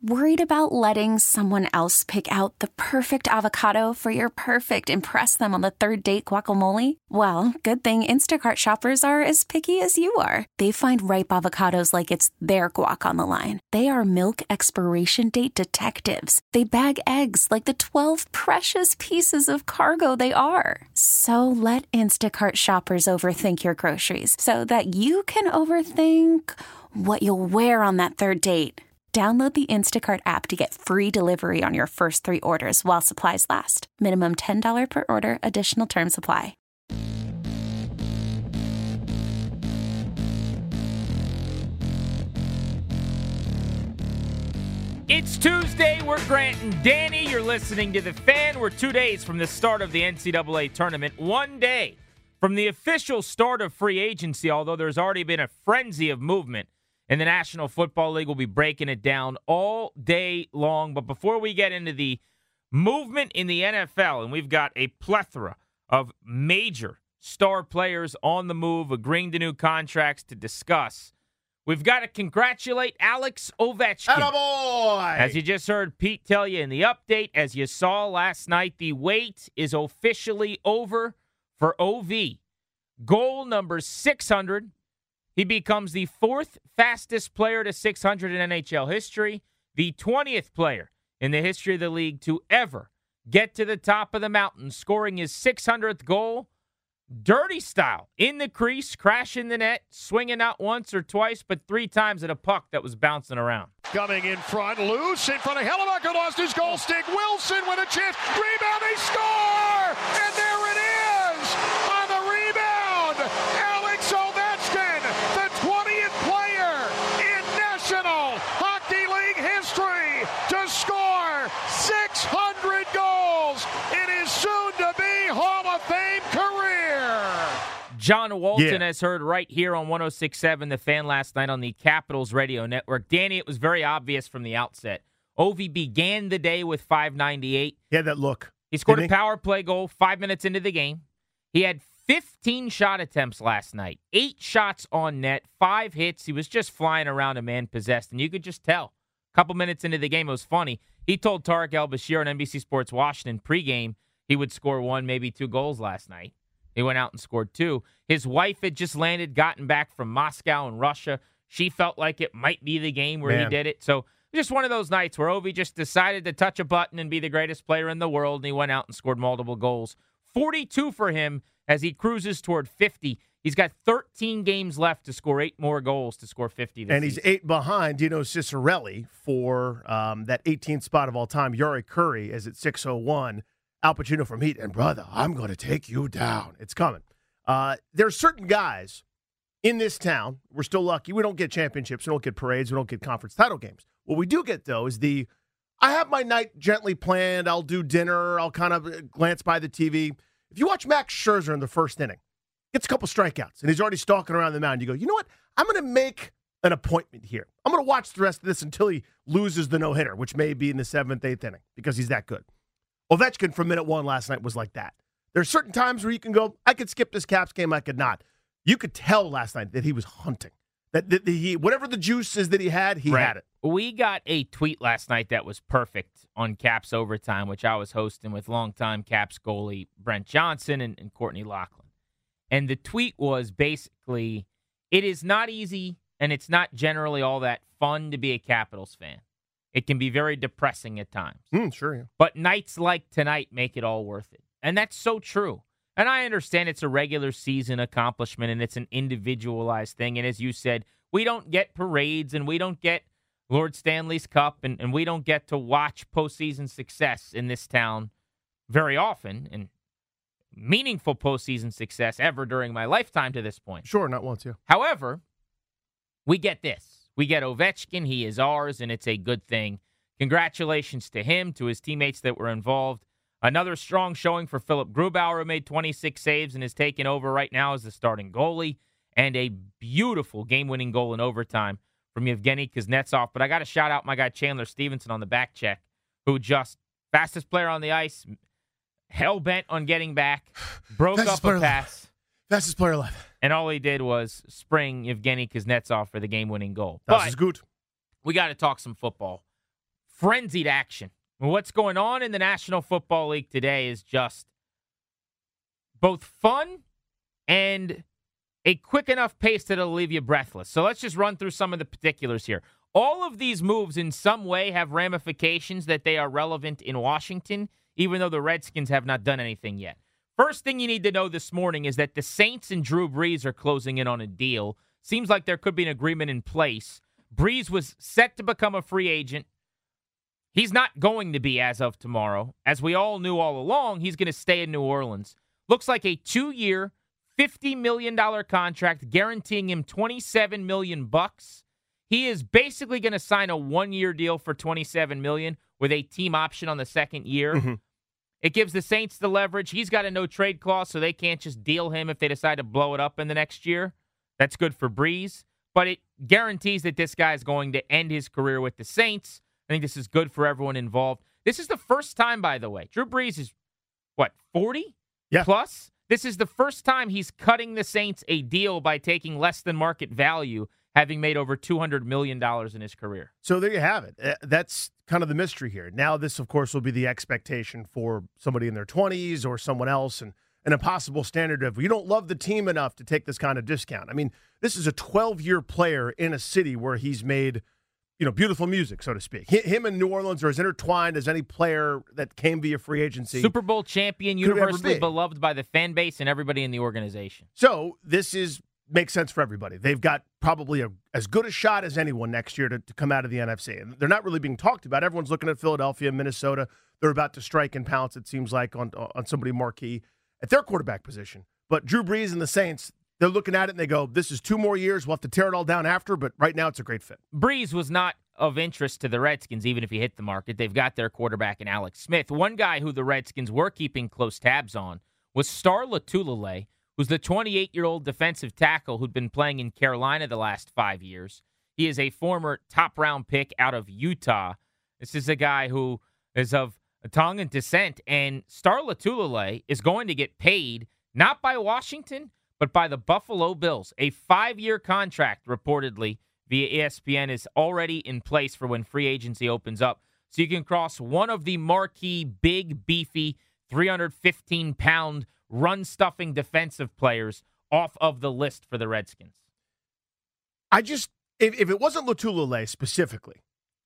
Worried about letting someone else pick out the perfect avocado for your perfect impress them on the third date guacamole? Well, good thing Instacart shoppers are as picky as you are. They find ripe avocados like it's their guac on the line. They are milk expiration date detectives. They bag eggs like the 12 precious pieces of cargo they are. So let Instacart shoppers overthink your groceries so that you can overthink what you'll wear on that third date. Download the Instacart app to get free delivery on your first 3 orders while supplies last. Minimum $10 per order. Additional terms apply. It's Tuesday. We're Grant and Danny. You're listening to The Fan. We're 2 days from the start of the NCAA tournament. 1 day from the official start of free agency, although there's already been a frenzy of movement. And the National Football League will be breaking it down all day long. But before we get into the movement in the NFL, and we've got a plethora of major star players on the move, agreeing to new contracts to discuss, we've got to congratulate Alex Ovechkin. Attaboy! As you just heard Pete tell you in the update, as you saw last night, the wait is officially over for OV. Goal number 600. He becomes the 4th fastest player to 600 in NHL history, the 20th player in the history of the league to ever get to the top of the mountain, scoring his 600th goal, dirty style, in the crease, crashing the net, swinging not once or twice, but 3 times at a puck that was bouncing around. Coming in front, loose, in front of Hellebuck, lost his goal stick. Wilson with a chance, rebound, they score! And there it is! On the rebound, Alex Ovechkin, the 20th player in National Hockey League history to score 600 goals in his soon-to-be Hall of Fame career. John Walton has heard right here on 106.7 The Fan last night on the Capitals Radio Network. Danny, it was very obvious from the outset. Ovi began the day with .598. He had that look. He scored a power play goal 5 minutes into the game. He had 15 shot attempts last night, 8 shots on net, 5 hits. He was just flying around a man possessed, and you could just tell. A couple minutes into the game, it was funny. He told Tarek El-Bashir on NBC Sports Washington pregame he would score 1, maybe 2 goals last night. He went out and scored 2. His wife had just landed, gotten back from Moscow in Russia. She felt like it might be the game where he did it. So just one of those nights where Ovi just decided to touch a button and be the greatest player in the world, and he went out and scored multiple goals. 42 for him as he cruises toward 50. He's got 13 games left to score 8 more goals to score 50 this And he's season. 8 behind Dino Ciccarelli for that 18th spot of all time. Yuri Curry is at 601. Al Pacino from Heat. And, brother, I'm going to take you down. It's coming. There are certain guys in this town. We're still lucky. We don't get championships. We don't get parades. We don't get conference title games. What we do get, though, is I have my night gently planned. I'll do dinner. I'll kind of glance by the TV. If you watch Max Scherzer in the first inning, gets a couple strikeouts, and he's already stalking around the mound. You go, you know what? I'm going to make an appointment here. I'm going to watch the rest of this until he loses the no-hitter, which may be in the 7th, 8th inning, because he's that good. Ovechkin from minute 1 last night was like that. There are certain times where you can go, I could skip this Caps game, I could not. You could tell last night that he was hunting. That he, whatever the juice is that he had, he had it. We got a tweet last night that was perfect on Caps Overtime, which I was hosting with longtime Caps goalie Brent Johnson and Courtney Lachlan. And the tweet was basically, it is not easy and it's not generally all that fun to be a Capitals fan. It can be very depressing at times. Sure, yeah. But nights like tonight make it all worth it. And that's so true. And I understand it's a regular season accomplishment and it's an individualized thing. And as you said, we don't get parades and we don't get Lord Stanley's Cup and we don't get to watch postseason success in this town very often, and meaningful postseason success ever during my lifetime to this point. Sure, not once, yeah. However, we get this. We get Ovechkin. He is ours, and it's a good thing. Congratulations to him, to his teammates that were involved. Another strong showing for Philip Grubauer, who made 26 saves and is taking over right now as the starting goalie. And a beautiful game-winning goal in overtime from Yevgeny Kuznetsov. But I got to shout out my guy Chandler Stevenson on the back check, who just, fastest player on the ice, hell-bent on getting back, broke up a pass. Fastest player alive. And all he did was spring Yevgeny Kuznetsov for the game-winning goal. That is good. We got to talk some football. frenzied action. What's going on in the National Football League today is just both fun and a quick enough pace that it'll leave you breathless. So let's just run through some of the particulars here. All of these moves in some way have ramifications that they are relevant in Washington, even though the Redskins have not done anything yet. First thing you need to know this morning is that the Saints and Drew Brees are closing in on a deal. Seems like there could be an agreement in place. Brees was set to become a free agent. He's not going to be as of tomorrow. As we all knew all along, he's going to stay in New Orleans. Looks like a 2-year, $50 million contract guaranteeing him $27 million. He is basically going to sign a 1-year deal for $27 million with a team option on the second year. Mm-hmm. It gives the Saints the leverage. He's got a no-trade clause, so they can't just deal him if they decide to blow it up in the next year. That's good for Brees, but it guarantees that this guy is going to end his career with the Saints. I think this is good for everyone involved. This is the first time, by the way. Drew Brees is, 40? Yeah. Plus? This is the first time he's cutting the Saints a deal by taking less than market value, having made over $200 million in his career. So there you have it. That's kind of the mystery here. Now this, of course, will be the expectation for somebody in their 20s or someone else, and an impossible standard of you don't love the team enough to take this kind of discount. I mean, this is a 12-year player in a city where he's made, beautiful music, so to speak. Him and New Orleans are as intertwined as any player that came via free agency. Super Bowl champion, universally beloved by the fan base and everybody in the organization. So this makes sense for everybody. They've got probably as good a shot as anyone next year to come out of the NFC. And they're not really being talked about. Everyone's looking at Philadelphia, Minnesota. They're about to strike and pounce, it seems like, on somebody marquee at their quarterback position. But Drew Brees and the Saints, they're looking at it and they go, this is 2 more years. We'll have to tear it all down after, but right now it's a great fit. Brees was not of interest to the Redskins, even if he hit the market. They've got their quarterback in Alex Smith. One guy who the Redskins were keeping close tabs on was Star Lotulelei, who's the 28-year-old defensive tackle who'd been playing in Carolina the last 5 years. He is a former top-round pick out of Utah. This is a guy who is of Tongan descent, and Star Lotulelei is going to get paid not by Washington, but by the Buffalo Bills. A 5-year contract, reportedly, via ESPN, is already in place for when free agency opens up. So you can cross one of the marquee, big, beefy, 315-pound run-stuffing defensive players off of the list for the Redskins. If it wasn't Lotulelei specifically,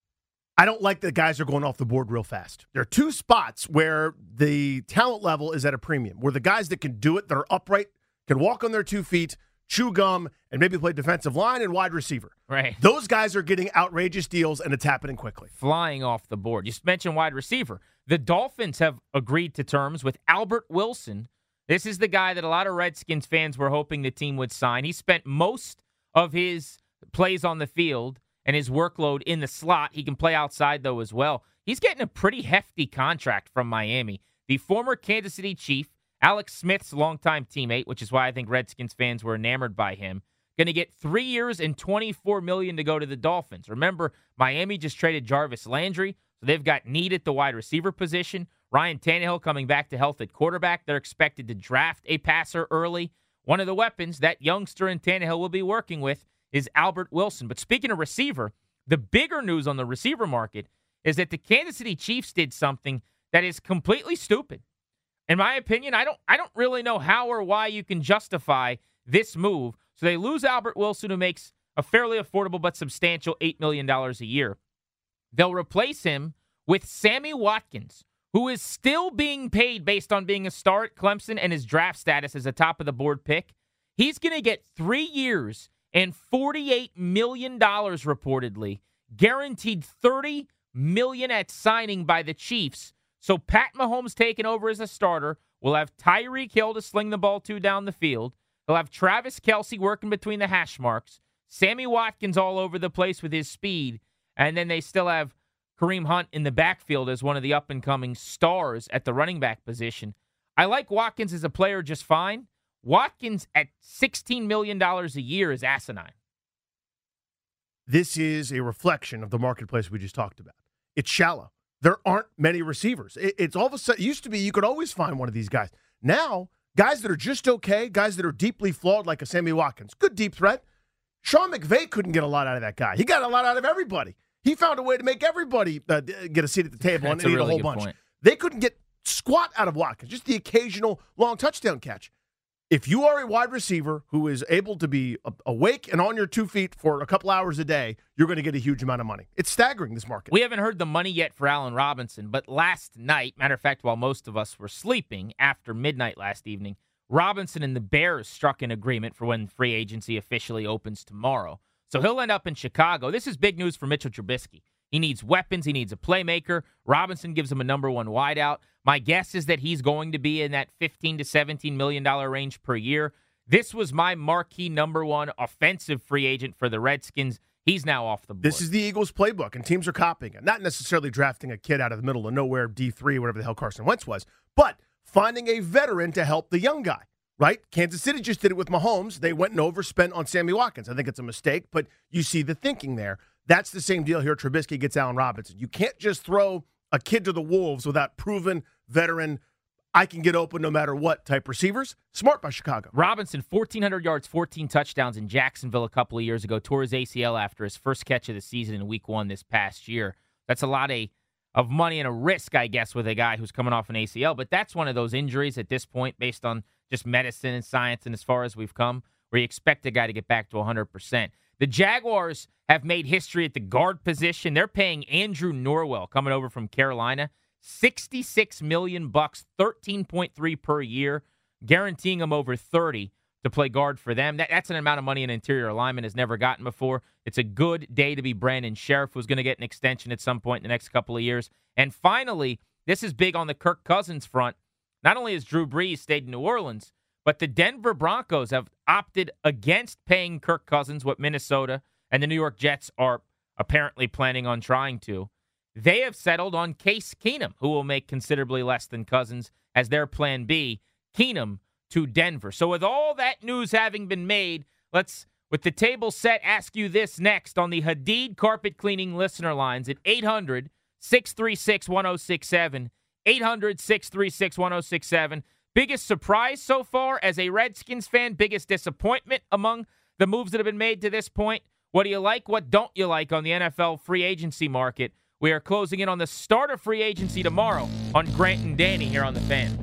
I don't like that guys are going off the board real fast. There are 2 spots where the talent level is at a premium, where the guys that can do it, that are upright, can walk on their 2 feet, chew gum, and maybe play defensive line and wide receiver. Right. Those guys are getting outrageous deals, and it's happening quickly. Flying off the board. You mentioned wide receiver. The Dolphins have agreed to terms with Albert Wilson. This is the guy that a lot of Redskins fans were hoping the team would sign. He spent most of his plays on the field and his workload in the slot. He can play outside, though, as well. He's getting a pretty hefty contract from Miami. The former Kansas City Chief, Alex Smith's longtime teammate, which is why I think Redskins fans were enamored by him, going to get 3 years and $24 million to go to the Dolphins. Remember, Miami just traded Jarvis Landry, so they've got need at the wide receiver position. Ryan Tannehill coming back to health at quarterback. They're expected to draft a passer early. One of the weapons that youngster and Tannehill will be working with is Albert Wilson. But speaking of receiver, the bigger news on the receiver market is that the Kansas City Chiefs did something that is completely stupid. In my opinion, I don't really know how or why you can justify this move. So they lose Albert Wilson, who makes a fairly affordable but substantial $8 million a year. They'll replace him with Sammy Watkins, who is still being paid based on being a star at Clemson and his draft status as a top-of-the-board pick. He's going to get 3 years and $48 million reportedly, guaranteed $30 million at signing by the Chiefs. So Pat Mahomes taking over as a starter. We'll have Tyreek Hill to sling the ball to down the field. They'll have Travis Kelce working between the hash marks. Sammy Watkins all over the place with his speed. And then they still have Kareem Hunt in the backfield as one of the up-and-coming stars at the running back position. I like Watkins as a player just fine. Watkins at $16 million a year is asinine. This is a reflection of the marketplace we just talked about. It's shallow. There aren't many receivers. It's all of a sudden, it used to be you could always find one of these guys. Now, guys that are just okay, guys that are deeply flawed like a Sammy Watkins, good deep threat. Sean McVay couldn't get a lot out of that guy. He got a lot out of everybody. He found a way to make everybody get a seat at the table and That's a eat really a whole good bunch. point. They couldn't get squat out of Watkins, just the occasional long touchdown catch. If you are a wide receiver who is able to be awake and on your 2 feet for a couple hours a day, you're going to get a huge amount of money. It's staggering, this market. We haven't heard the money yet for Allen Robinson, but last night, matter of fact, while most of us were sleeping after midnight last evening, Robinson and the Bears struck an agreement for when free agency officially opens tomorrow. So he'll end up in Chicago. This is big news for Mitchell Trubisky. He needs weapons. He needs a playmaker. Robinson gives him a number one wideout. My guess is that he's going to be in that $15 to $17 million range per year. This was my marquee number one offensive free agent for the Redskins. He's now off the board. This is the Eagles' playbook, and teams are copying it. Not necessarily drafting a kid out of the middle of nowhere, D3, whatever the hell Carson Wentz was, but finding a veteran to help the young guy, right? Kansas City just did it with Mahomes. They went and overspent on Sammy Watkins. I think it's a mistake, but you see the thinking there. That's the same deal here. Trubisky gets Allen Robinson. You can't just throw a kid to the wolves without proven veteran, I can get open no matter what type receivers. Smart by Chicago. Robinson, 1,400 yards, 14 touchdowns in Jacksonville a couple of years ago. Tore his ACL after his first catch of the season in week 1 this past year. That's a lot of money and a risk, I guess, with a guy who's coming off an ACL. But that's one of those injuries at this point, based on just medicine and science and as far as we've come, where you expect a guy to get back to 100%. The Jaguars have made history at the guard position. They're paying Andrew Norwell, coming over from Carolina, $66 million, 13.3 per year, guaranteeing him over 30 to play guard for them. That's an amount of money an interior lineman has never gotten before. It's a good day to be Brandon Sheriff, who's going to get an extension at some point in the next couple of years. And finally, this is big on the Kirk Cousins front. Not only has Drew Brees stayed in New Orleans, but the Denver Broncos have opted against paying Kirk Cousins what Minnesota and the New York Jets are apparently planning on trying to. They have settled on Case Keenum, who will make considerably less than Cousins as their plan B. Keenum to Denver. So with all that news having been made, let's, with the table set, ask you this next on the Hadid Carpet Cleaning listener lines at 800-636-1067, 800-636-1067. Biggest surprise so far as a Redskins fan, biggest disappointment among the moves that have been made to this point. What do you like? What don't you like on the NFL free agency market? We are closing in on the start of free agency tomorrow on Grant and Danny here on The Fan.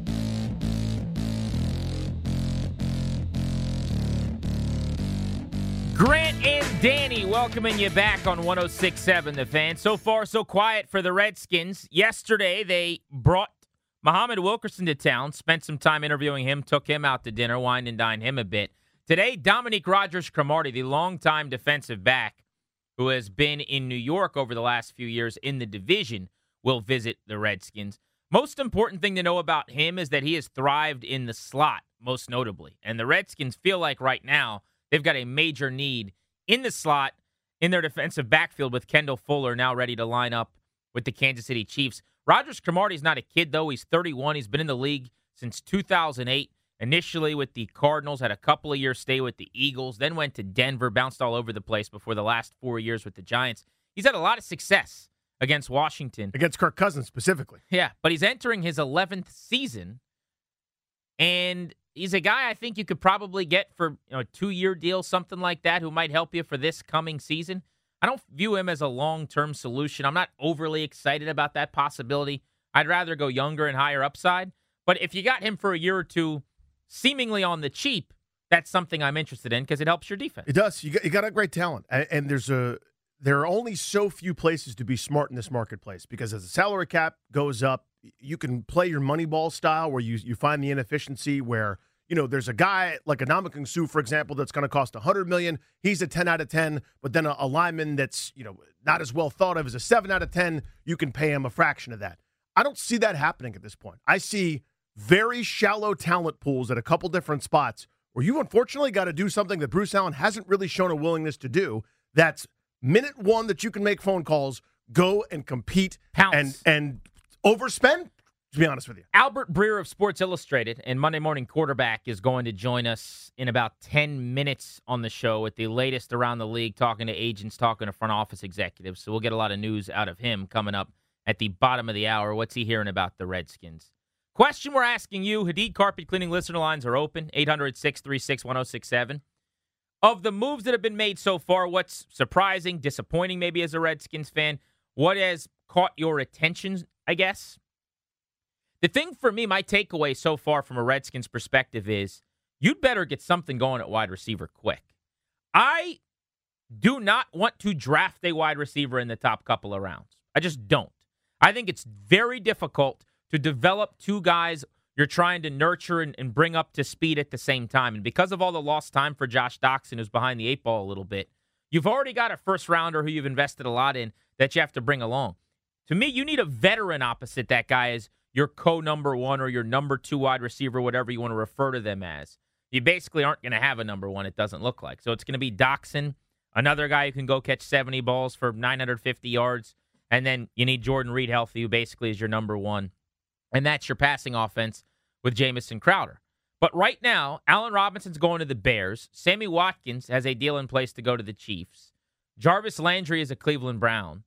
Grant and Danny welcoming you back on 106.7 The Fan. So far, so quiet for the Redskins. Yesterday, they brought Muhammad Wilkerson to town, spent some time interviewing him, took him out to dinner, wined and dined him a bit. Today, Dominique Rodgers-Cromartie, the longtime defensive back who has been in New York over the last few years in the division, will visit the Redskins. Most important thing to know about him is that he has thrived in the slot, most notably. And the Redskins feel like right now they've got a major need in the slot in their defensive backfield with Kendall Fuller now ready to line up with the Kansas City Chiefs. Rodgers-Cromartie is not a kid, though. He's 31. He's been in the league since 2008. Initially with the Cardinals, had a couple of years stay with the Eagles, then went to Denver, bounced all over the place before the last 4 years with the Giants. He's had a lot of success against Washington. Against Kirk Cousins specifically. Yeah, but he's entering his 11th season, and he's a guy I think you could probably get for a 2-year deal, something like that, who might help you for this coming season. I don't view him as a long-term solution. I'm not overly excited about that possibility. I'd rather go younger and higher upside. But if you got him for a year or two, seemingly on the cheap, that's something I'm interested in because it helps your defense. It does. You got a great talent. And there are only so few places to be smart in this marketplace because as the salary cap goes up, you can play your Moneyball style where you find the inefficiency where, there's a guy like a Ndamukong Suh, for example, that's going to cost $100 million. He's a 10 out of 10, but then a lineman that's, not as well thought of as a 7 out of 10, you can pay him a fraction of that. I don't see that happening at this point. I see very shallow talent pools at a couple different spots where you unfortunately got to do something that Bruce Allen hasn't really shown a willingness to do. That's minute one that you can make phone calls, go and compete and overspend, to be honest with you. Albert Breer of Sports Illustrated and Monday Morning Quarterback is going to join us in about 10 minutes on the show with the latest around the league, talking to agents, talking to front office executives. So we'll get a lot of news out of him coming up at the bottom of the hour. What's he hearing about the Redskins? Question we're asking you, Hadid Carpet Cleaning listener lines are open, 800-636-1067. of the moves that have been made so far, what's surprising, disappointing maybe as a Redskins fan? What has caught your attention, I guess? The thing for me, my takeaway so far from a Redskins perspective is you'd better get something going at wide receiver quick. I do not want to draft a wide receiver in the top couple of rounds. I just don't. I think it's very difficult to develop two guys you're trying to nurture and bring up to speed at the same time. And because of all the lost time for Josh Doxson, who's behind the eight ball a little bit, you've already got a first-rounder who you've invested a lot in that you have to bring along. To me, you need a veteran opposite that guy as your co-number one or your number two wide receiver, whatever you want to refer to them as. You basically aren't going to have a number one, it doesn't look like. So it's going to be Doxson, another guy who can go catch 70 balls for 950 yards, and then you need Jordan Reed healthy, who basically is your number one. And that's your passing offense with Jamison Crowder. But right now, Allen Robinson's going to the Bears. Sammy Watkins has a deal in place to go to the Chiefs. Jarvis Landry is a Cleveland Brown.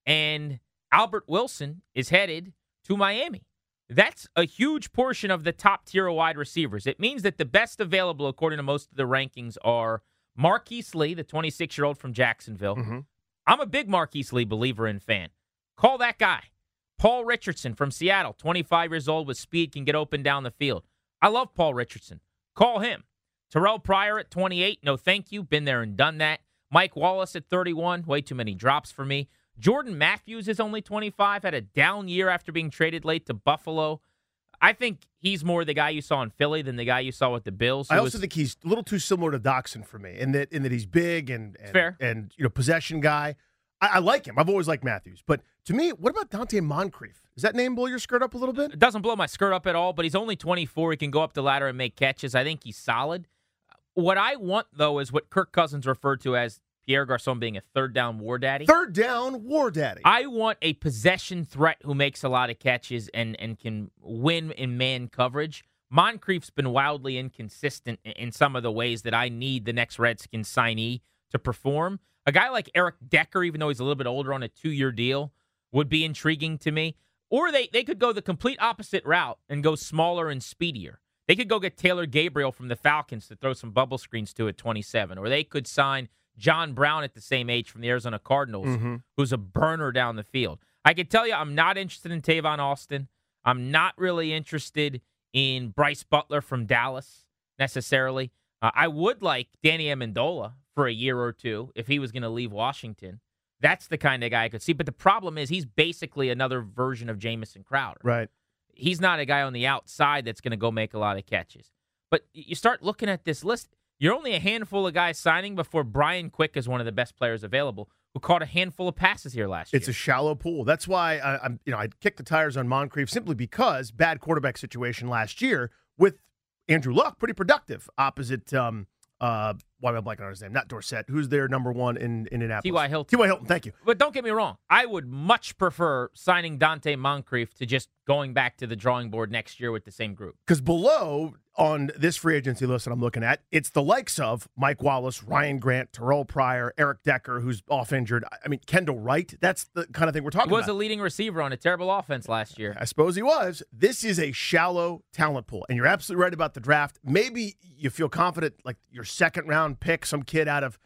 And Albert Wilson is headed to Miami. That's a huge portion of the top tier of wide receivers. It means that the best available, according to most of the rankings, are Marquise Lee, the 26-year-old from Jacksonville. Mm-hmm. I'm a big Marquise Lee believer and fan. Call that guy. Paul Richardson from Seattle, 25 years old with speed, can get open down the field. I love Paul Richardson. Call him. Terrell Pryor at 28, no thank you. Been there and done that. Mike Wallace at 31, way too many drops for me. Jordan Matthews is only 25, had a down year after being traded late to Buffalo. I think he's more the guy you saw in Philly than the guy you saw with the Bills. I also think he's a little too similar to Doxson for me in that he's big and fair. And possession guy. I like him. I've always liked Matthews. But to me, what about Dante Moncrief? Does that name blow your skirt up a little bit? It doesn't blow my skirt up at all, but he's only 24. He can go up the ladder and make catches. I think he's solid. What I want, though, is what Kirk Cousins referred to as Pierre Garçon being a third down war daddy. Third down war daddy. I want a possession threat who makes a lot of catches and can win in man coverage. Moncrief's been wildly inconsistent in some of the ways that I need the next Redskins signee to perform. A guy like Eric Decker, even though he's a little bit older on a 2-year deal, would be intriguing to me. Or they could go the complete opposite route and go smaller and speedier. They could go get Taylor Gabriel from the Falcons to throw some bubble screens to at 27. Or they could sign John Brown at the same age from the Arizona Cardinals, who's a burner down the field. I can tell you I'm not interested in Tavon Austin. I'm not really interested in Bryce Butler from Dallas necessarily. I would like Danny Amendola for a year or two if he was going to leave Washington. That's the kind of guy I could see. But the problem is he's basically another version of Jamison Crowder. Right. He's not a guy on the outside that's going to go make a lot of catches. But you start looking at this list, you're only a handful of guys signing before Brian Quick is one of the best players available who caught a handful of passes here last year. It's a shallow pool. That's why I kicked the tires on Moncrief simply because bad quarterback situation last year with Andrew Luck, pretty productive opposite why am I blanking on his name? Not Dorsett. Who's their number one in Indianapolis? T.Y. Hilton. T.Y. Hilton, thank you. But don't get me wrong. I would much prefer signing Dante Moncrief to just going back to the drawing board next year with the same group. Because below on this free agency list that I'm looking at, it's the likes of Mike Wallace, Ryan Grant, Terrell Pryor, Eric Decker, who's off injured. I mean, Kendall Wright. That's the kind of thing we're talking about. He was a leading receiver on a terrible offense last year. I suppose he was. This is a shallow talent pool. And you're absolutely right about the draft. Maybe you feel confident, like your second-round pick, some kid out of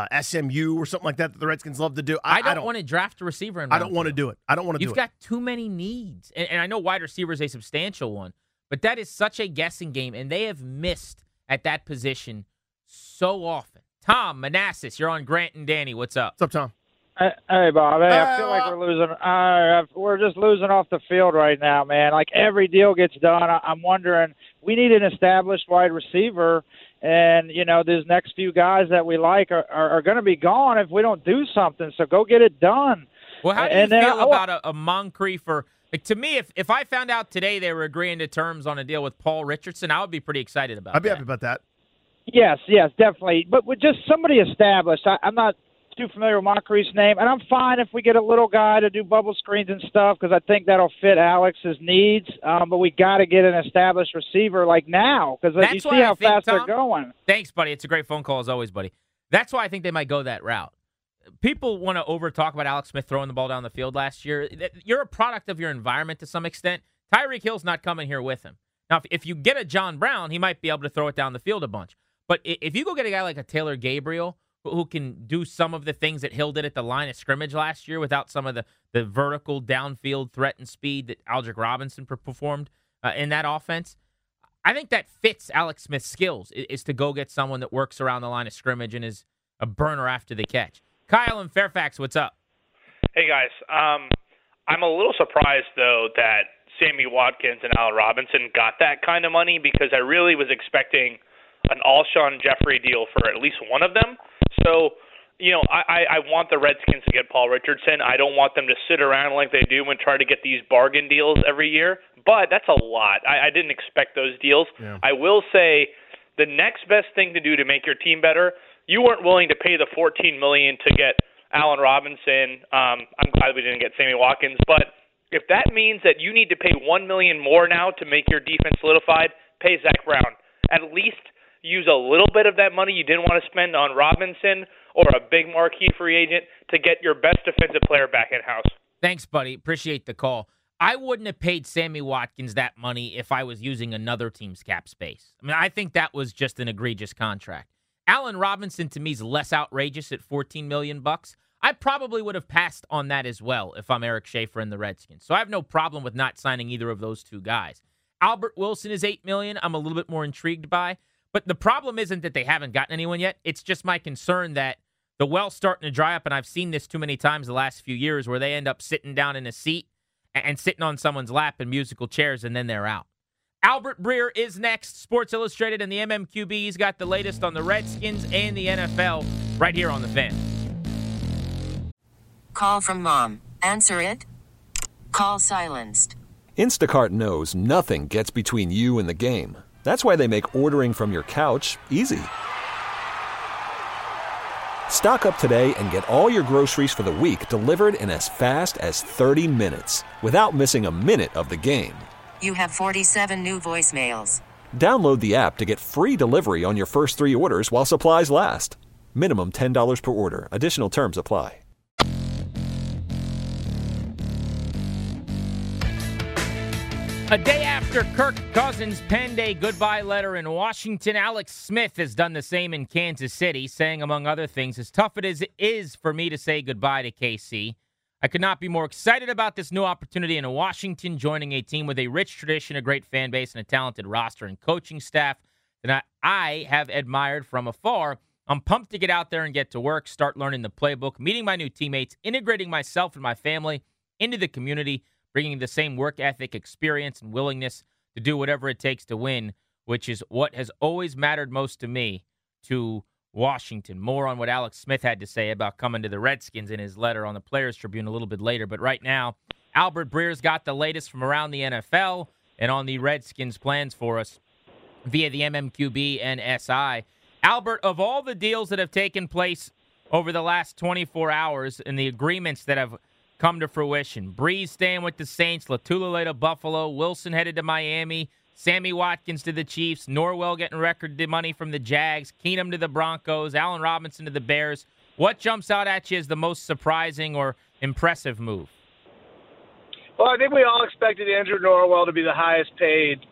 SMU or something like that the Redskins love to do. I don't want to draft a receiver in I don't want to do it. I don't want to do it. You've got too many needs. And I know wide receiver is a substantial one, but that is such a guessing game, and they have missed at that position so often. Tom Manassas, you're on Grant and Danny. What's up? What's up, Tom? Hey, Bob. Hey, I feel like we're losing. We're just losing off the field right now, man. Like every deal gets done. I'm wondering, we need an established wide receiver, and these next few guys that we like are going to be gone if we don't do something. So go get it done. Well, how do you feel about a Moncrief or? Like, to me, if I found out today they were agreeing to terms on a deal with Paul Richardson, I would be pretty excited about that. I'd be happy about that. Yes, definitely. But with just somebody established, I'm not too familiar with Moncrief's name, and I'm fine if we get a little guy to do bubble screens and stuff because I think that'll fit Alex's needs. But we got to get an established receiver like now because you see how fast they're going. Thanks, buddy. It's a great phone call as always, buddy. That's why I think they might go that route. People want to over-talk about Alex Smith throwing the ball down the field last year. You're a product of your environment to some extent. Tyreek Hill's not coming here with him. Now, if you get a John Brown, he might be able to throw it down the field a bunch. But if you go get a guy like a Taylor Gabriel, who can do some of the things that Hill did at the line of scrimmage last year without some of the vertical downfield threat and speed that Aldrick Robinson performed in that offense, I think that fits Alex Smith's skills, is to go get someone that works around the line of scrimmage and is a burner after the catch. Kyle in Fairfax, what's up? Hey, guys. I'm a little surprised, though, that Sammy Watkins and Allen Robinson got that kind of money, because I really was expecting an Alshon Jeffrey deal for at least one of them. So, I want the Redskins to get Paul Richardson. I don't want them to sit around like they do and try to get these bargain deals every year. But that's a lot. I didn't expect those deals. Yeah. I will say the next best thing to do to make your team better, you weren't willing to pay the $14 million to get Allen Robinson. I'm glad we didn't get Sammy Watkins. But if that means that you need to pay $1 million more now to make your defense solidified, pay Zach Brown. At least use a little bit of that money you didn't want to spend on Robinson or a big marquee free agent to get your best defensive player back in-house. Thanks, buddy. Appreciate the call. I wouldn't have paid Sammy Watkins that money if I was using another team's cap space. I mean, I think that was just an egregious contract. Allen Robinson, to me, is less outrageous at $14 million. I probably would have passed on that as well if I'm Eric Schaefer and the Redskins. So I have no problem with not signing either of those two guys. Albert Wilson is $8 million. I'm a little bit more intrigued by. But the problem isn't that they haven't gotten anyone yet. It's just my concern that the well's starting to dry up, and I've seen this too many times the last few years where they end up sitting down in a seat and sitting on someone's lap in musical chairs, and then they're out. Albert Breer is next. Sports Illustrated and the MMQB. He's got the latest on the Redskins and the NFL right here on The Fan. Call from mom. Answer it. Call silenced. Instacart knows nothing gets between you and the game. That's why they make ordering from your couch easy. Stock up today and get all your groceries for the week delivered in as fast as 30 minutes without missing a minute of the game. You have 47 new voicemails. Download the app to get free delivery on your first 3 orders while supplies last. Minimum $10 per order. Additional terms apply. A day after Kirk Cousins penned a goodbye letter in Washington, Alex Smith has done the same in Kansas City, saying, among other things, as tough it is for me to say goodbye to KC, I could not be more excited about this new opportunity in Washington, joining a team with a rich tradition, a great fan base, and a talented roster and coaching staff that I have admired from afar. I'm pumped to get out there and get to work, start learning the playbook, meeting my new teammates, integrating myself and my family into the community, bringing the same work ethic, experience, and willingness to do whatever it takes to win, which is what has always mattered most to me, to Washington. More on what Alex Smith had to say about coming to the Redskins in his letter on the Players Tribune a little bit later. But right now, Albert Breer's got the latest from around the NFL and on the Redskins' plans for us via the MMQB and SI. Albert, of all the deals that have taken place over the last 24 hours and the agreements that have come to fruition, Breeze staying with the Saints, Latulele to Buffalo, Wilson headed to Miami, Sammy Watkins to the Chiefs, Norwell getting record money from the Jags, Keenum to the Broncos, Allen Robinson to the Bears. What jumps out at you as the most surprising or impressive move? Well, I think we all expected Andrew Norwell to be the highest paid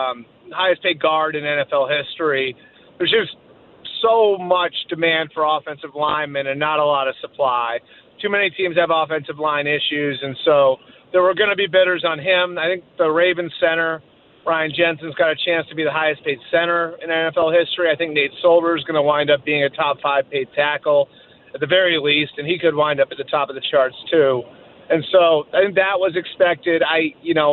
guard in NFL history. There's just so much demand for offensive linemen and not a lot of supply. Too many teams have offensive line issues, and so there were going to be bidders on him. I think the Ravens center, Ryan Jensen's got a chance to be the highest paid center in NFL history. I think Nate Solder is going to wind up being a top 5 paid tackle at the very least, and he could wind up at the top of the charts too. And so I think that was expected. I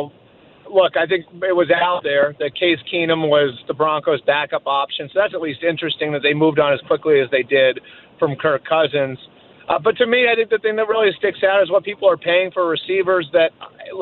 think it was out there that Case Keenum was the Broncos' backup option. So that's at least interesting that they moved on as quickly as they did from Kirk Cousins. But to me, I think the thing that really sticks out is what people are paying for receivers that,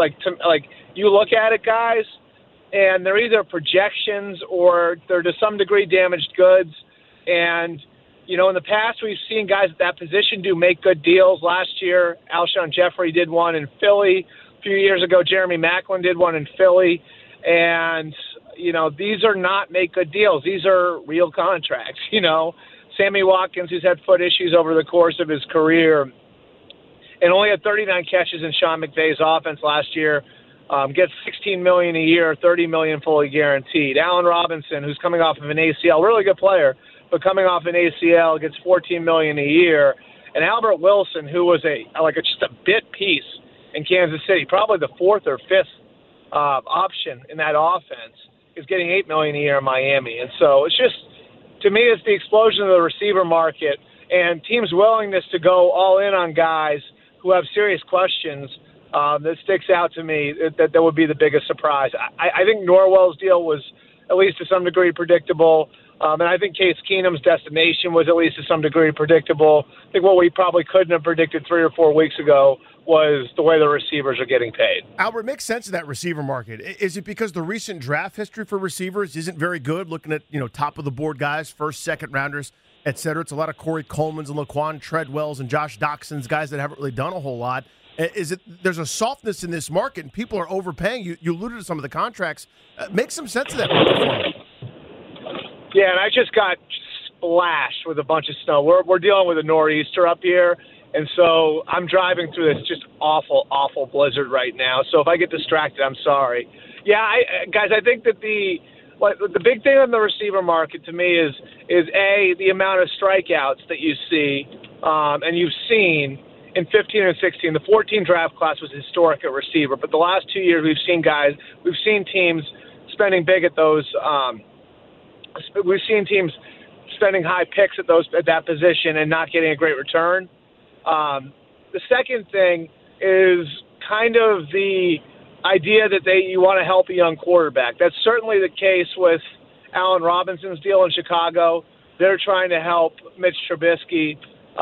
you look at it, guys, and they're either projections or they're to some degree damaged goods. And, in the past, we've seen guys at that position make good deals. Last year, Alshon Jeffrey did one in Philly. A few years ago, Jeremy Maclin did one in Philly. And, these are not make good deals. These are real contracts, Sammy Watkins, who's had foot issues over the course of his career and only had 39 catches in Sean McVay's offense last year, gets $16 million a year, $30 million fully guaranteed. Allen Robinson, who's coming off of an ACL, really good player, but coming off an ACL, gets $14 million a year. And Albert Wilson, who was just a bit piece in Kansas City, probably the fourth or fifth option in that offense, is getting $8 million a year in Miami. And so it's just, to me, it's the explosion of the receiver market and teams' willingness to go all in on guys who have serious questions. That sticks out to me. That would be the biggest surprise. I think Norwell's deal was at least to some degree predictable. And I think Case Keenum's destination was at least to some degree predictable. I think what we probably couldn't have predicted 3 or 4 weeks ago was the way the receivers are getting paid. Albert, makes sense of that receiver market. Is it because the recent draft history for receivers isn't very good, looking at top of the board guys, first, second rounders, et cetera? It's a lot of Corey Coleman's and Laquan Treadwells and Josh Doxson's, guys that haven't really done a whole lot. Is it there's a softness in this market and people are overpaying? You alluded to some of the contracts. Make some sense of that market for me. Yeah, and I just got splashed with a bunch of snow. We're dealing with a nor'easter up here, and so I'm driving through this just awful, awful blizzard right now. So if I get distracted, I'm sorry. Yeah, guys, I think that the big thing on the receiver market to me is the amount of strikeouts that you see, and you've seen in 15 and 16. The 14 draft class was historic at receiver, but the last 2 years we've seen teams spending big at those. We've seen teams spending high picks at that position and not getting a great return. The second thing is kind of the idea that you want to help a young quarterback. That's certainly the case with Allen Robinson's deal in Chicago. They're trying to help Mitch Trubisky,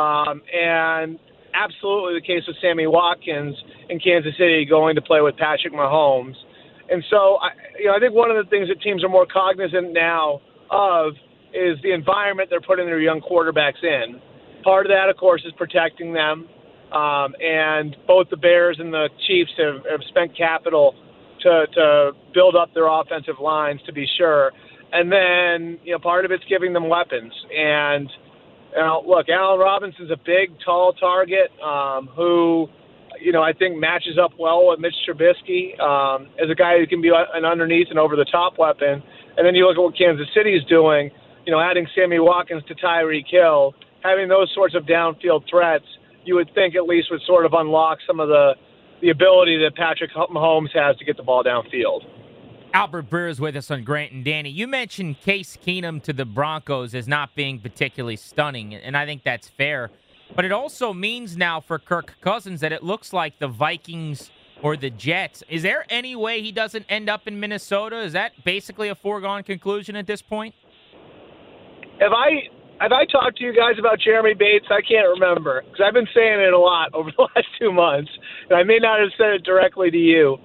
and absolutely the case with Sammy Watkins in Kansas City going to play with Patrick Mahomes. And so I think one of the things that teams are more cognizant now of is the environment they're putting their young quarterbacks in. Part of that, of course, is protecting them. And both the Bears and the Chiefs have spent capital to build up their offensive lines, to be sure. And then, part of it's giving them weapons. And, look, Allen Robinson's a big, tall target who, I think matches up well with Mitch Trubisky as a guy who can be an underneath and over-the-top weapon. And then you look at what Kansas City is doing, adding Sammy Watkins to Tyreek Hill, having those sorts of downfield threats, you would think at least would sort of unlock some of the ability that Patrick Mahomes has to get the ball downfield. Albert Breer is with us on Grant and Danny. You mentioned Case Keenum to the Broncos as not being particularly stunning, and I think that's fair. But it also means now for Kirk Cousins that it looks like the Vikings or the Jets. Is there any way he doesn't end up in Minnesota? Is that basically a foregone conclusion at this point? Have I talked to you guys about Jeremy Bates? I can't remember because I've been saying it a lot over the last 2 months, and I may not have said it directly to you.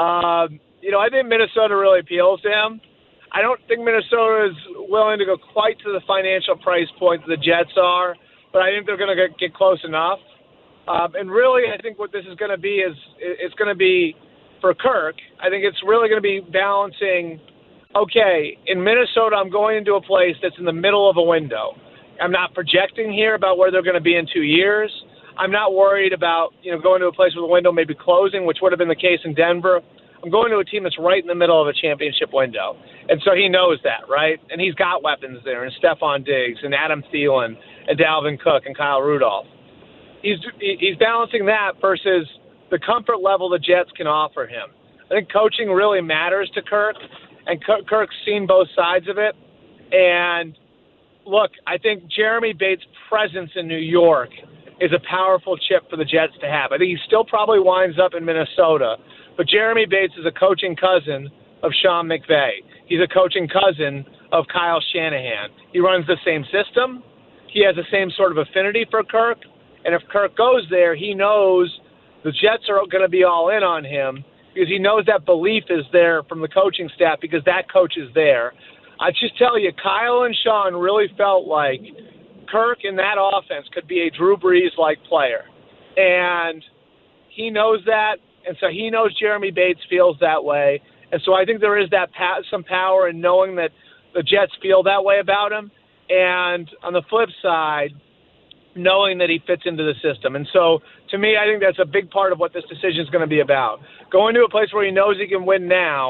I think Minnesota really appeals to him. I don't think Minnesota is willing to go quite to the financial price point that the Jets are, but I think they're going to get close enough. And really, I think what this is going to be is it's going to be for Kirk. I think it's really going to be balancing, okay, in Minnesota, I'm going into a place that's in the middle of a window. I'm not projecting here about where they're going to be in 2 years. I'm not worried about, going to a place where the window may be closing, which would have been the case in Denver. I'm going to a team that's right in the middle of a championship window. And so he knows that, right? And he's got weapons there, and Stephon Diggs and Adam Thielen and Dalvin Cook and Kyle Rudolph. He's balancing that versus the comfort level the Jets can offer him. I think coaching really matters to Kirk, and Kirk's seen both sides of it. And, look, I think Jeremy Bates' presence in New York is a powerful chip for the Jets to have. I think he still probably winds up in Minnesota, but Jeremy Bates is a coaching cousin of Sean McVay. He's a coaching cousin of Kyle Shanahan. He runs the same system. He has the same sort of affinity for Kirk. And if Kirk goes there, he knows the Jets are going to be all in on him because he knows that belief is there from the coaching staff because that coach is there. I just tell you, Kyle and Sean really felt like Kirk in that offense could be a Drew Brees-like player. And he knows that, and so he knows Jeremy Bates feels that way. And so I think there is that some power in knowing that the Jets feel that way about him. And on the flip side, knowing that he fits into the system. And so, to me, I think that's a big part of what this decision is going to be about. Going to a place where he knows he can win now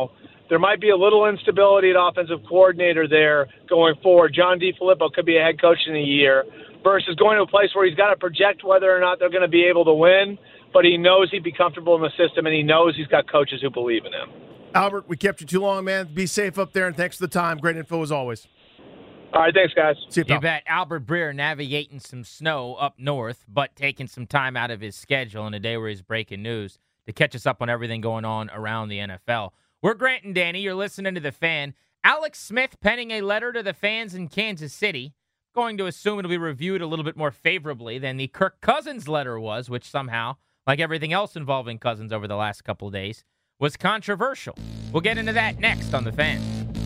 there might be a little instability at offensive coordinator there going forward. John DeFilippo could be a head coach in a year versus going to a place where he's got to project whether or not they're going to be able to win, but he knows he'd be comfortable in the system, and he knows he's got coaches who believe in him. Albert, we kept you too long, man. Be safe up there, and thanks for the time. Great info as always. All right, thanks, guys. See you, pal. You bet. Albert Breer navigating some snow up north, but taking some time out of his schedule in a day where he's breaking news to catch us up on everything going on around the NFL. We're Grant and Danny. You're listening to The Fan. Alex Smith penning a letter to the fans in Kansas City. Going to assume it'll be reviewed a little bit more favorably than the Kirk Cousins letter was, which somehow, like everything else involving Cousins over the last couple of days, was controversial. We'll get into that next on The Fan.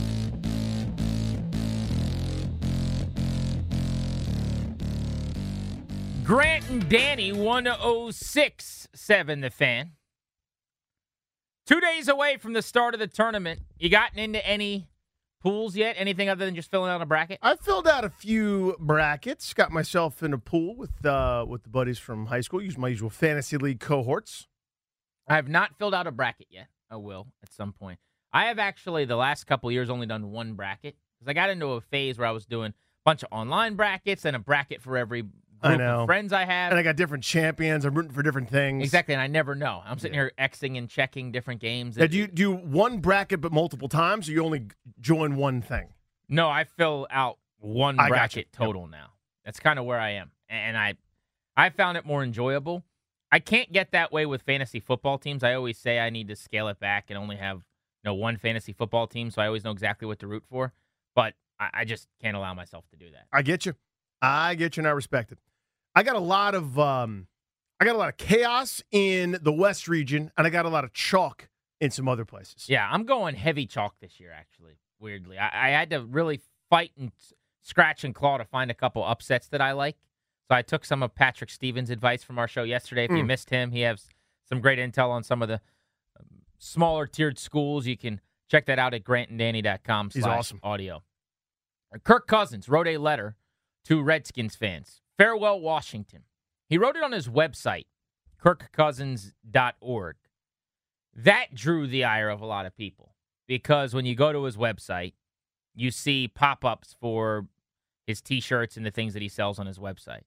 Grant and Danny, 106.7 The Fan. 2 days away from the start of the tournament. You gotten into any pools yet? Anything other than just filling out a bracket? I filled out a few brackets. Got myself in a pool with the buddies from high school. Used my usual fantasy league cohorts. I have not filled out a bracket yet. I will at some point. I have actually, the last couple of years, only done one bracket. Because I got into a phase where I was doing a bunch of online brackets and a bracket for every group of friends I have. And I got different champions. I'm rooting for different things. Exactly, and I never know. I'm sitting here Xing and checking different games. Now, do you do one bracket but multiple times, or you only join one thing? No, I fill out one bracket total now. That's kind of where I am. And I found it more enjoyable. I can't get that way with fantasy football teams. I always say I need to scale it back and only have one fantasy football team, so I always know exactly what to root for. But I just can't allow myself to do that. I get you. And I respect it. I got a lot of chaos in the West region, and I got a lot of chalk in some other places. Yeah, I'm going heavy chalk this year, actually, weirdly. I had to really fight and scratch and claw to find a couple upsets that I like. So I took some of Patrick Stevens' advice from our show yesterday. If you missed him, he has some great intel on some of the smaller tiered schools. You can check that out at grantanddanny.com/audio. He's awesome. Kirk Cousins wrote a letter to Redskins fans. Farewell, Washington. He wrote it on his website, kirkcousins.org. That drew the ire of a lot of people because when you go to his website, you see pop-ups for his T-shirts and the things that he sells on his website.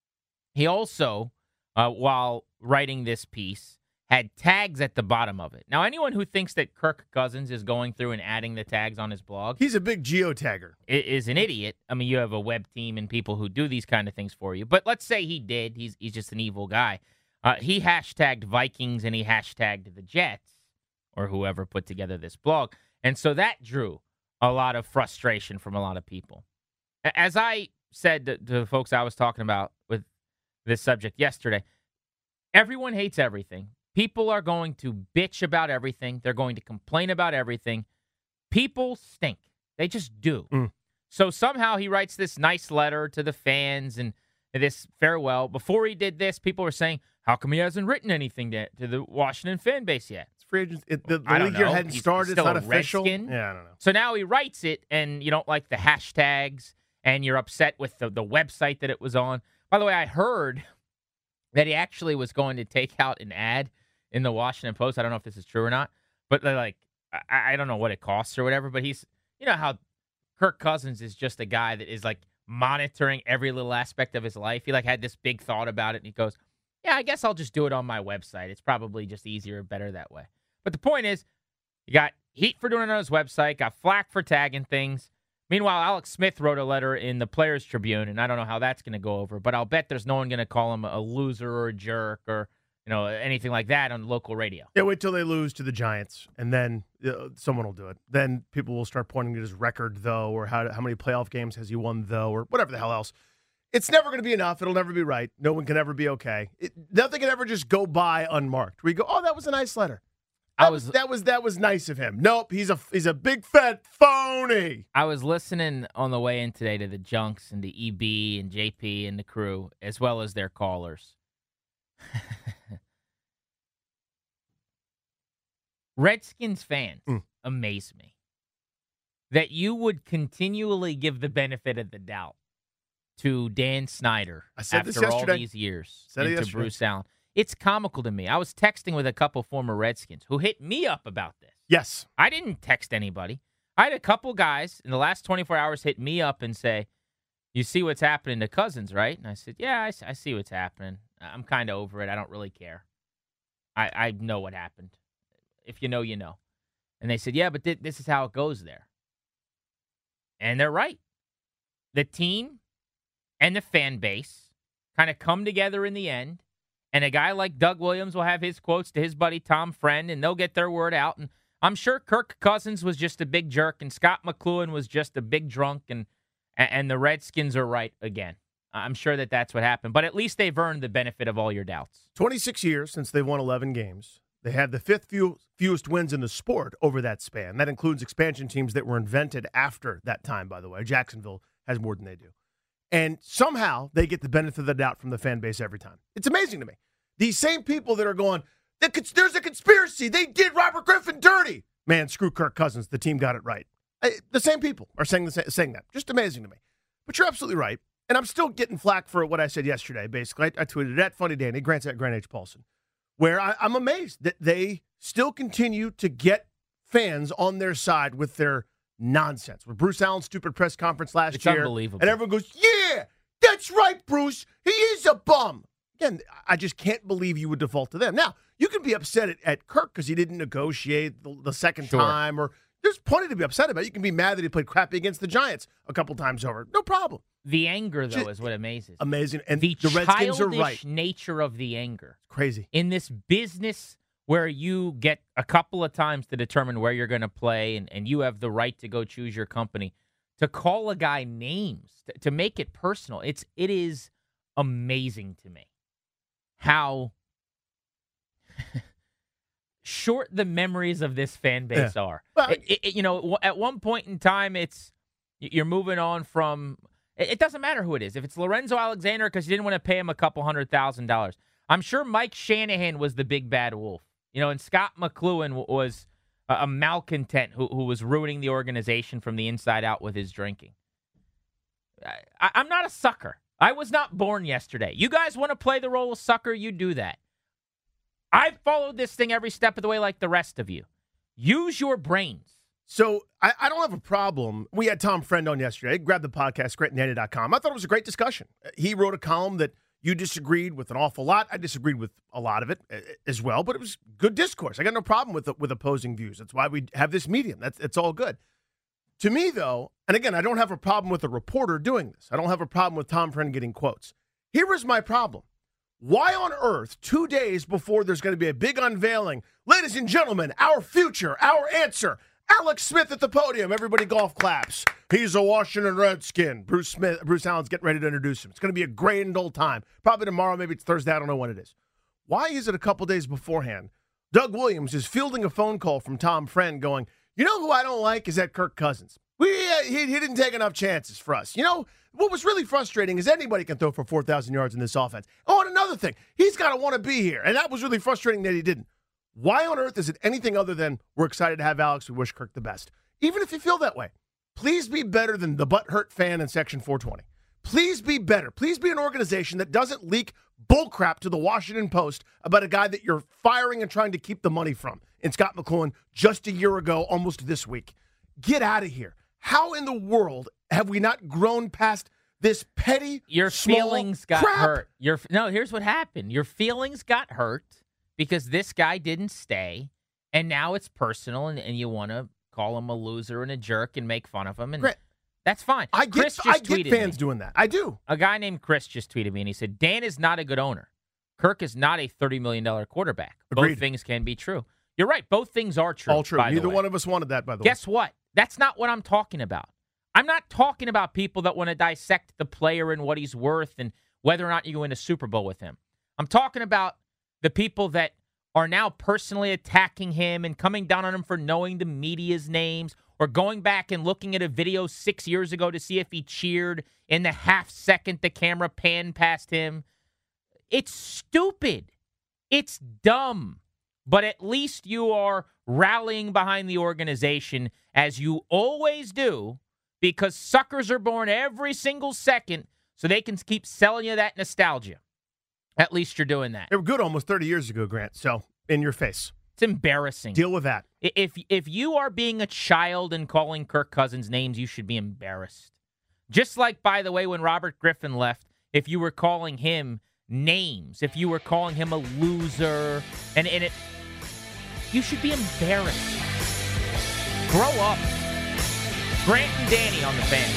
He also, while writing this piece, had tags at the bottom of it. Now, anyone who thinks that Kirk Cousins is going through and adding the tags on his blog, he's a big geotagger, is an idiot. I mean, you have a web team and people who do these kind of things for you. But let's say he did. He's just an evil guy. He hashtagged Vikings and he hashtagged the Jets or whoever put together this blog. And so that drew a lot of frustration from a lot of people. As I said to the folks I was talking about with this subject yesterday, everyone hates everything. People are going to bitch about everything. They're going to complain about everything. People stink. They just do. So somehow he writes this nice letter to the fans and this farewell. Before he did this, people were saying, how come he hasn't written anything to the Washington fan base yet? It's free agents. The league year hadn't started. It's not official. Redskin. Yeah, I don't know. So now he writes it, and you don't like the hashtags, and you're upset with the website that it was on. By the way, I heard that he actually was going to take out an ad in the Washington Post. I don't know if this is true or not, but I don't know what it costs or whatever, but he's, how Kirk Cousins is just a guy that is monitoring every little aspect of his life. He had this big thought about it, and he goes, yeah, I guess I'll just do it on my website. It's probably just easier or better that way. But the point is, he got heat for doing it on his website, got flack for tagging things. Meanwhile, Alex Smith wrote a letter in the Players Tribune, and I don't know how that's going to go over, but I'll bet there's no one going to call him a loser or a jerk or anything like that on local radio. Yeah, wait till they lose to the Giants, and then someone will do it. Then people will start pointing to his record, though, or how many playoff games has he won, though, or whatever the hell else. It's never going to be enough. It'll never be right. No one can ever be okay. Nothing can ever just go by unmarked. We go, oh, that was a nice letter. That was nice of him. Nope, he's a big fat phony. I was listening on the way in today to the Junks and the EB and JP and the crew, as well as their callers. Redskins fans amaze me. That you would continually give the benefit of the doubt to Dan Snyder after all these years and to Bruce Allen. It's comical to me. I was texting with a couple former Redskins who hit me up about this. Yes. I didn't text anybody. I had a couple guys in the last 24 hours hit me up and say, you see what's happening to Cousins, right? And I said, yeah, I see what's happening. I'm kind of over it. I don't really care. I know what happened. If you know, you know. And they said, yeah, but this is how it goes there. And they're right. The team and the fan base kind of come together in the end. And a guy like Doug Williams will have his quotes to his buddy Tom Friend, and they'll get their word out. And I'm sure Kirk Cousins was just a big jerk, and Scott McLuhan was just a big drunk, and the Redskins are right again. I'm sure that's what happened. But at least they've earned the benefit of all your doubts. 26 years since they've won 11 games. They have the fifth fewest wins in the sport over that span. That includes expansion teams that were invented after that time, by the way. Jacksonville has more than they do. And somehow they get the benefit of the doubt from the fan base every time. It's amazing to me. These same people that are going, there's a conspiracy. They did Robert Griffin dirty. Man, screw Kirk Cousins. The team got it right. The same people are saying that. Just amazing to me. But you're absolutely right. And I'm still getting flack for what I said yesterday, basically. I tweeted it at Funny Danny, Grant's at Grant H. Paulson, where I'm amazed that they still continue to get fans on their side with their nonsense. With Bruce Allen's stupid press conference last year. It's unbelievable. And everyone goes, yeah, that's right, Bruce. He is a bum. Again, I just can't believe you would default to them. Now, you can be upset at Kirk because he didn't negotiate the second time, or there's plenty to be upset about. You can be mad that he played crappy against the Giants a couple times over. No problem. The anger, though, is what amazes me. Amazing. And the Redskins are right. childish nature of the anger. Crazy. In this business where you get a couple of times to determine where you're going to play and you have the right to go choose your company, to call a guy names, to make it personal, it is amazing to me how short the memories of this fan base are. Well, at one point in time, you're moving on from. It doesn't matter who it is. If it's Lorenzo Alexander because you didn't want to pay him a couple $100,000, I'm sure Mike Shanahan was the big bad wolf. And Scott McLuhan was a malcontent who was ruining the organization from the inside out with his drinking. I'm not a sucker. I was not born yesterday. You guys want to play the role of sucker, you do that. I've followed this thing every step of the way like the rest of you. Use your brains. So I don't have a problem. We had Tom Friend on yesterday. Grab the podcast, GrantandDanny.com. I thought it was a great discussion. He wrote a column that you disagreed with an awful lot. I disagreed with a lot of it as well, but it was good discourse. I got no problem with opposing views. That's why we have this medium. It's all good. To me, though, and again, I don't have a problem with a reporter doing this. I don't have a problem with Tom Friend getting quotes. Here is my problem. Why on earth, 2 days before there's going to be a big unveiling, ladies and gentlemen, our future, our answer, Alex Smith at the podium, everybody golf claps. He's a Washington Redskin. Bruce Allen's getting ready to introduce him. It's going to be a grand old time. Probably tomorrow, maybe it's Thursday, I don't know when it is. Why is it a couple days beforehand, Doug Williams is fielding a phone call from Tom Friend going, you know who I don't like is that Kirk Cousins. He didn't take enough chances for us. What was really frustrating is anybody can throw for 4,000 yards in this offense. Oh, and another thing, he's got to want to be here. And that was really frustrating that he didn't. Why on earth is it anything other than we're excited to have Alex, we wish Kirk the best? Even if you feel that way, please be better than the butthurt fan in Section 420. Please be better. Please be an organization that doesn't leak bullcrap to the Washington Post about a guy that you're firing and trying to keep the money from in Scott McLuhan just a year ago, almost this week. Get out of here. How in the world have we not grown past this petty, your feelings got crap? Hurt. Here's what happened. Your feelings got hurt because this guy didn't stay, and now it's personal, and you want to call him a loser and a jerk and make fun of him, and that's fine. I get fans doing that. I do. A guy named Chris just tweeted me, and he said, Dan is not a good owner. Kirk is not a $30 million quarterback. Agreed. Both things can be true. You're right. Both things are true. All true. Neither one of us wanted that, by the way. Guess what? That's not what I'm talking about. I'm not talking about people that want to dissect the player and what he's worth and whether or not you go into Super Bowl with him. I'm talking about the people that are now personally attacking him and coming down on him for knowing the media's names or going back and looking at a video 6 years ago to see if he cheered in the half second the camera panned past him. It's stupid. It's dumb. But at least you are rallying behind the organization as you always do, because suckers are born every single second so they can keep selling you that nostalgia. At least you're doing that. They were good almost 30 years ago, Grant, so in your face. It's embarrassing. Deal with that. If you are being a child and calling Kirk Cousins names, you should be embarrassed. Just like, by the way, when Robert Griffin left, if you were calling him names, if you were calling him a loser, you should be embarrassed. Grow up. Grant and Danny on the Fan.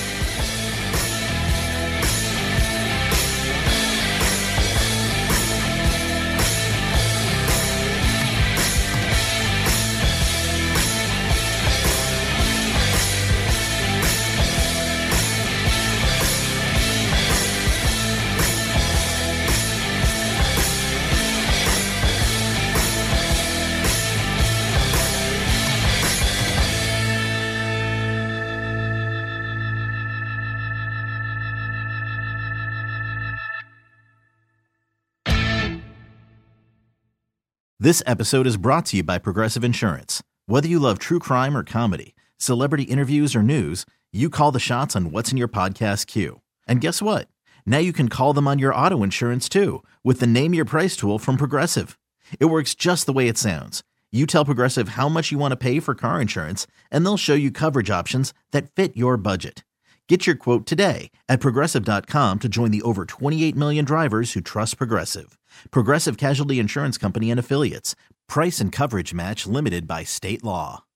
This episode is brought to you by Progressive Insurance. Whether you love true crime or comedy, celebrity interviews or news, you call the shots on what's in your podcast queue. And guess what? Now you can call them on your auto insurance too with the Name Your Price tool from Progressive. It works just the way it sounds. You tell Progressive how much you want to pay for car insurance, and they'll show you coverage options that fit your budget. Get your quote today at Progressive.com to join the over 28 million drivers who trust Progressive. Progressive Casualty Insurance Company and Affiliates. Price and coverage match limited by state law.